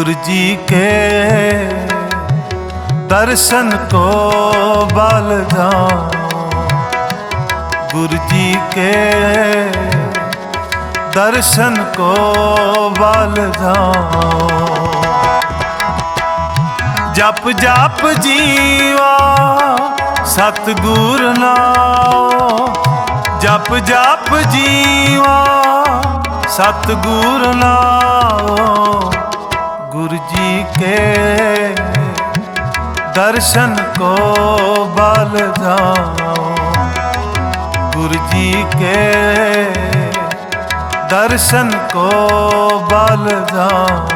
गुरु जी के दर्शन को बल जाओ, गुरु जी के दर्शन को बल जाओ। जप जप जीवा सतगुर नाम, जप जप जीवा सतगुर नाम। गुरु जी के दर्शन को बल जाओ, गुरु जी के दर्शन को बल जाओ।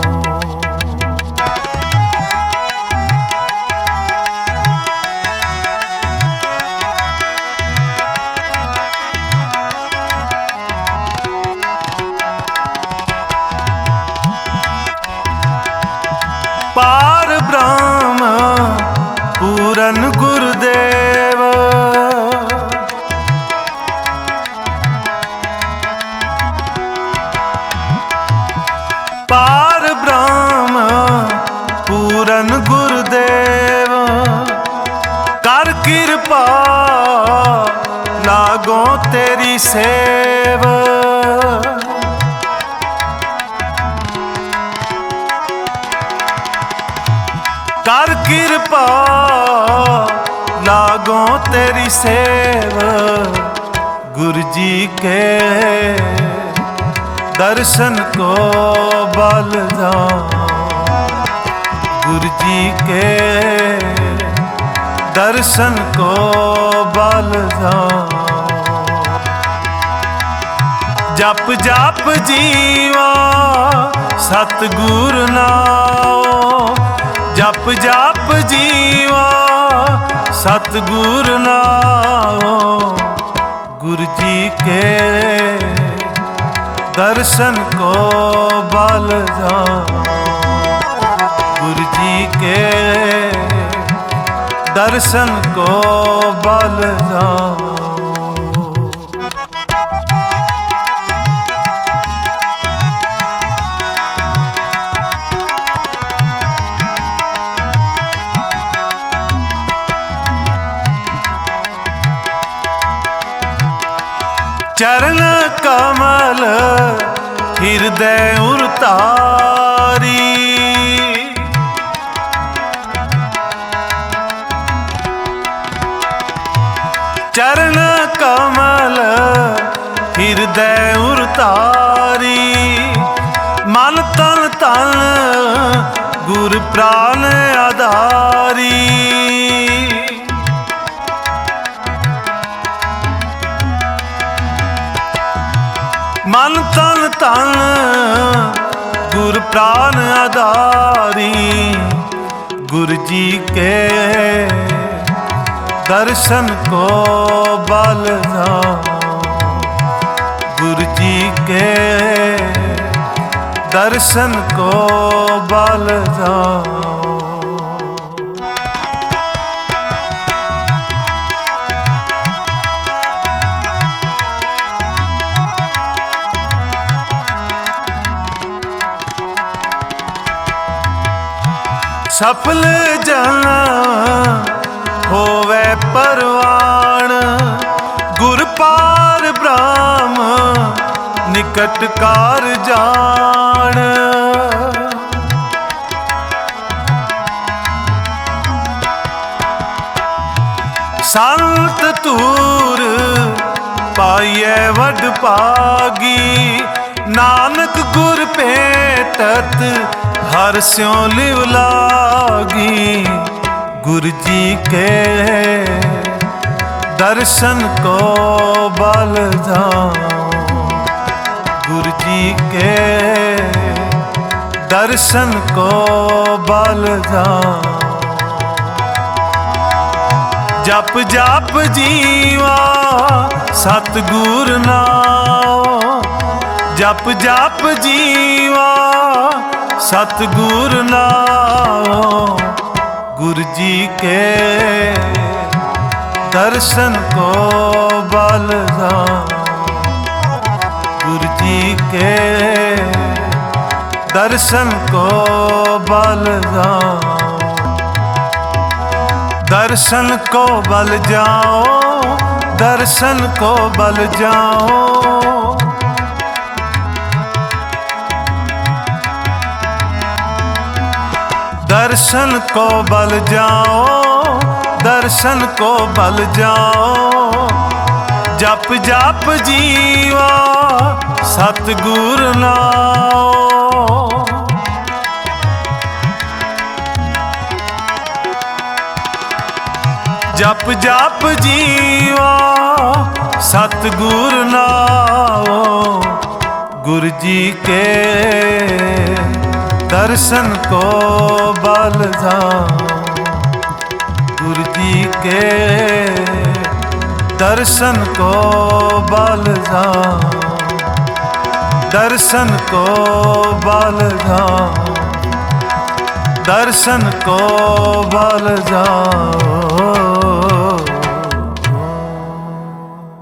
पार ब्रह्म पूरन गुरुदेव, पार ब्रह्म पूरन गुरुदेव। कर कृपा लागो तेरी सेव, कर कृपा लागो तेरी सेव। गुरु जी के दर्शन को बल जाओ, गुरु जी के दर्शन को बल जाओ। जप जप जीवा सतगुर नाम, जप जप जीवा सतगुर नाम। गुरु जी के दर्शन को बल जाओ, गुरु जी के दर्शन को बल जाओ। चरण कमल हृदय उतारी, चरण कमल हृदय उतारी। मन तन तन गुर प्राण आधारी, मन तन तन गुर प्राण आधारी। गुरु जी के दर्शन को बल जाओ, गुरु जी के दर्शन को बल जाओ। सफल जन होवे परवान, गुर पार ब्रह्म निकट कार जान। संत तूर पाइये वड पागी, नानक गुर भेटत हर स्यों लिव लागी। गुरु जी के दर्शन को बल जाओ, गुरु जी के दर्शन को बल जाओ। जप जप जीवा सतगुर नाम, जप जप जीवा सतगुर नाम। गुरु जी के दर्शन को बल जाओ, गुरु जी के दर्शन को बल जाओ, दर्शन को बल जाओ, दर्शन को बल जाओ। दर्शन को बल जाओ, दर्शन को बल जाओ। जप जप जीवा सतगुर नाओ, जप जप जीवा सतगुर नाओ। गुरु जी के दर्शन को बल जाओ, गुरु जी के दर्शन को बल जाओ, दर्शन को बल जाओ, दर्शन को बल जाओ।